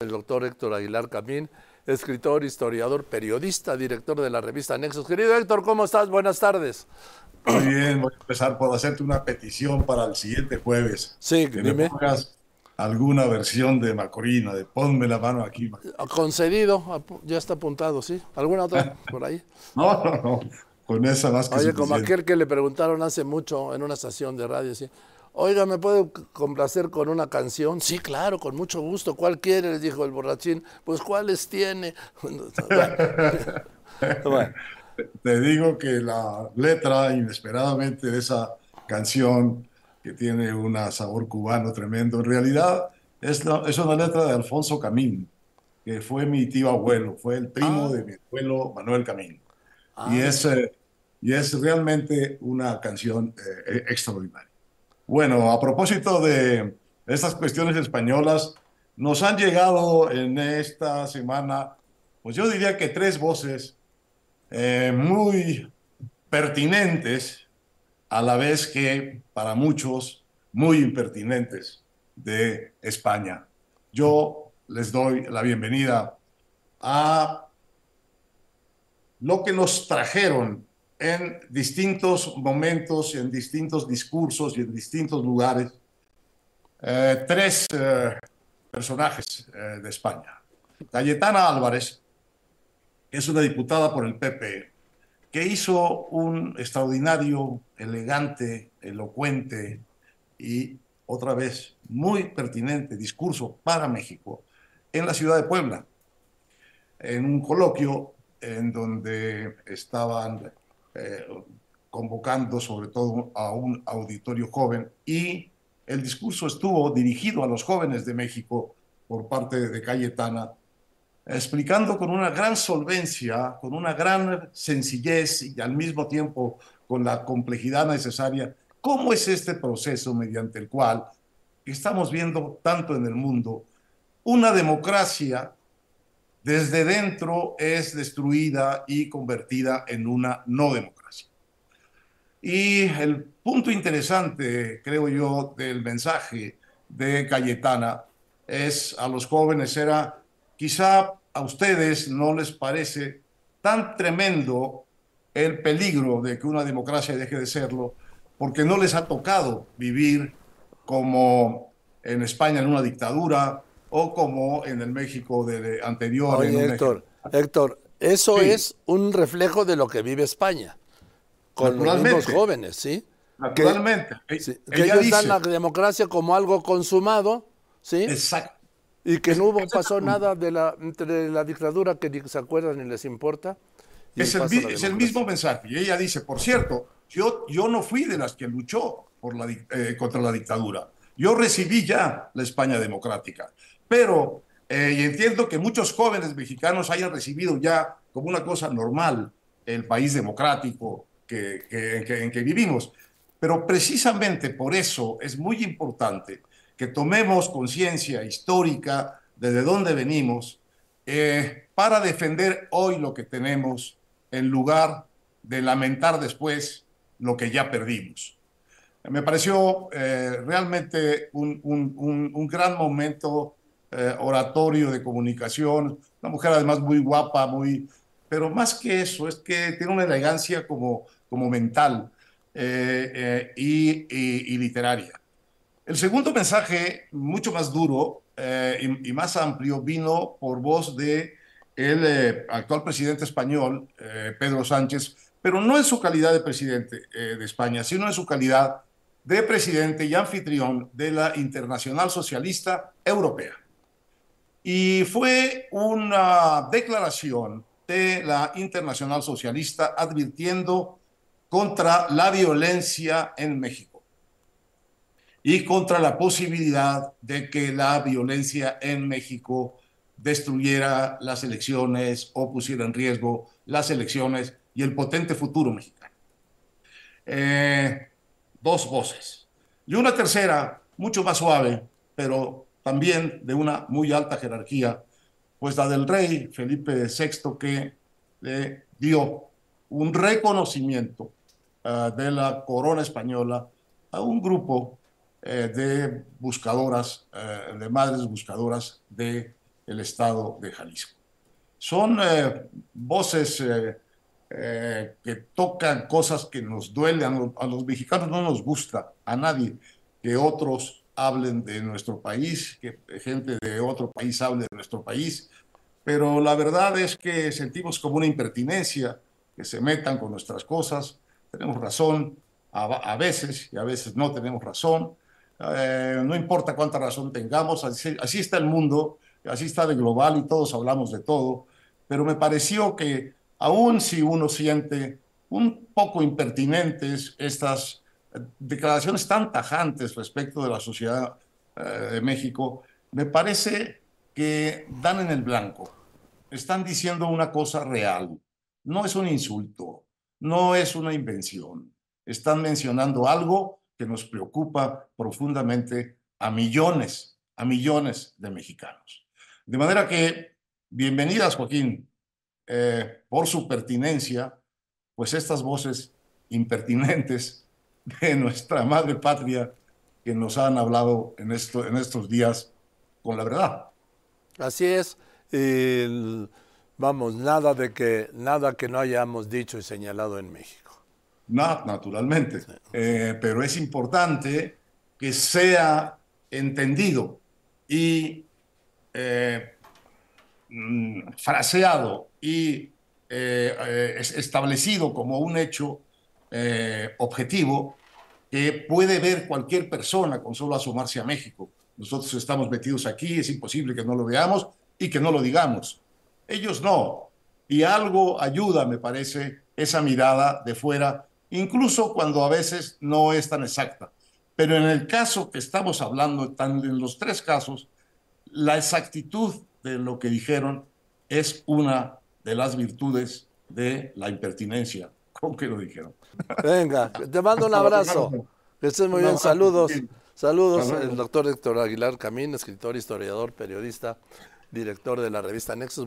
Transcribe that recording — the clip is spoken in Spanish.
El doctor Héctor Aguilar Camín, escritor, historiador, periodista, director de la revista Nexos. Querido Héctor, ¿cómo estás? Buenas tardes. Muy bien, voy a empezar por hacerte una petición para el siguiente jueves, Sí, que me dime. pongas alguna versión de Macorina, de ponme la mano aquí, Macorina. Concedido, ya está apuntado, ¿sí? ¿Alguna otra por ahí? No, no, no, con esa más que Oye, como suficiente. aquel que le preguntaron hace mucho en una estación de radio, ¿sí? Oiga, ¿me puede complacer con una canción? Sí, claro, con mucho gusto. ¿Cuál quiere? Les dijo el borrachín. Pues, ¿cuáles tiene? Bueno, bueno. Te digo que la letra, inesperadamente, de esa canción, que tiene un sabor cubano tremendo, en realidad es una letra de Alfonso Camín, que fue mi tío abuelo, fue el primo Ah, de mi abuelo Manuel Camín. Y ah, es, eh, y es realmente una canción extraordinaria. Bueno, a propósito de estas cuestiones españolas, nos han llegado en esta semana, pues yo diría que tres voces muy pertinentes, a la vez que para muchos muy impertinentes de España. Yo les doy la bienvenida a lo que nos trajeron en distintos momentos, en distintos discursos y en distintos lugares, tres personajes de España. Cayetana Álvarez es una diputada por el PP que hizo un extraordinario, elegante, elocuente y otra vez muy pertinente discurso para México en la ciudad de Puebla, en un coloquio en donde estaban eh, convocando sobre todo a un auditorio joven y el discurso estuvo dirigido a los jóvenes de México por parte de Cayetana, explicando con una gran solvencia, con una gran sencillez y al mismo tiempo con la complejidad necesaria, cómo es este proceso mediante el cual estamos viendo tanto en el mundo una democracia desde dentro es destruida y convertida en una no democracia. Y el punto interesante, creo yo, del mensaje de Cayetana es a los jóvenes, era quizá a ustedes no les parece tan tremendo el peligro de que una democracia deje de serlo, porque no les ha tocado vivir como en España en una dictadura o como en el México anterior en Oye, un ejército. Héctor, eso Sí, es un reflejo de lo que vive España, con los mismos naturalmente, jóvenes, ¿sí? Que, naturalmente. sí, que Ella ellos dan la dice, democracia como algo consumado, ¿sí? exacto. Y que no hubo, Ese es pasó el punto. nada entre la dictadura que ni se acuerdan ni les importa y pasa la Es el democracia. mismo mensaje. Y ella dice, por cierto, yo no fui de las que luchó contra la dictadura. Yo recibí ya la España democrática. Pero, y entiendo que muchos jóvenes mexicanos hayan recibido ya como una cosa normal el país democrático en que vivimos. Pero precisamente por eso es muy importante que tomemos conciencia histórica de dónde venimos para defender hoy lo que tenemos en lugar de lamentar después lo que ya perdimos. Me pareció realmente un gran momento oratorio de comunicación, una mujer además muy guapa, pero más que eso, es que tiene una elegancia como mental y literaria. El segundo mensaje, mucho más duro y más amplio, vino por voz de el actual presidente español, Pedro Sánchez, pero no en su calidad de presidente de España, sino en su calidad de presidente y anfitrión de la Internacional Socialista Europea. Y fue una declaración de la Internacional Socialista advirtiendo contra la violencia en México y contra la posibilidad de que la violencia en México destruyera las elecciones o pusiera en riesgo las elecciones y el potente futuro mexicano. Eh, Dos voces. Y una tercera, mucho más suave, pero también de una muy alta jerarquía, pues la del rey Felipe VI, que le dio un reconocimiento de la corona española a un grupo de buscadoras, de madres buscadoras de el estado de Jalisco. Son voces que tocan cosas que nos duelen. A los mexicanos no nos gusta, a nadie, que otros hablen de nuestro país, que gente de otro país hable de nuestro país, pero la verdad es que sentimos como una impertinencia que se metan con nuestras cosas. Tenemos razón a veces y a veces no tenemos razón. No importa cuánta razón tengamos, así está el mundo, así está de global y todos hablamos de todo, pero me pareció que aun si uno siente un poco impertinentes estas declaraciones tan tajantes respecto de la sociedad de México, me parece que dan en el blanco. Están diciendo una cosa real. No es un insulto, no es una invención. Están mencionando algo que nos preocupa profundamente a millones de mexicanos. De manera que, bienvenidas, Joaquín, por su pertinencia, pues estas voces impertinentes de nuestra madre patria que nos han hablado en estos días con la verdad. Así es. Vamos, nada que no hayamos dicho y señalado en México. Naturalmente, pero es importante que sea entendido y fraseado y establecido como un hecho objetivo que puede ver cualquier persona con solo asomarse a México. Nosotros estamos metidos aquí, es imposible que no lo veamos y que no lo digamos. Ellos no. Y algo ayuda, me parece, esa mirada de fuera, incluso cuando a veces no es tan exacta. Pero en el caso que estamos hablando, en los tres casos, la exactitud de lo que dijeron es una de las virtudes de la impertinencia con que lo dijeron. Venga, te mando un abrazo. Que estés muy bien. Saludos. Saludos, el doctor Héctor Aguilar Camín, escritor, historiador, periodista, director de la revista Nexos.